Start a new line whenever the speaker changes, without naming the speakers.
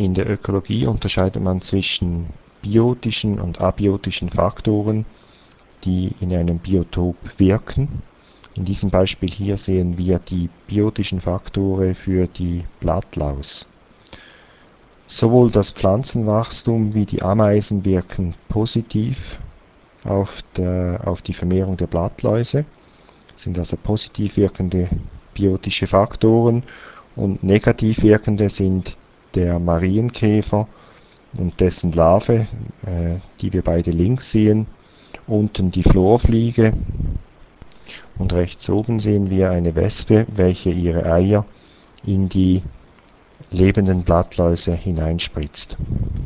In der Ökologie unterscheidet man zwischen biotischen und abiotischen Faktoren, die in einem Biotop wirken. In diesem Beispiel hier sehen wir die biotischen Faktoren für die Blattlaus. Sowohl das Pflanzenwachstum wie die Ameisen wirken positiv auf die Vermehrung der Blattläuse, sind also positiv wirkende biotische Faktoren, und negativ wirkende sind der Marienkäfer und dessen Larve, die wir beide links sehen, unten die Florfliege, und rechts oben sehen wir eine Wespe, welche ihre Eier in die lebenden Blattläuse hineinspritzt.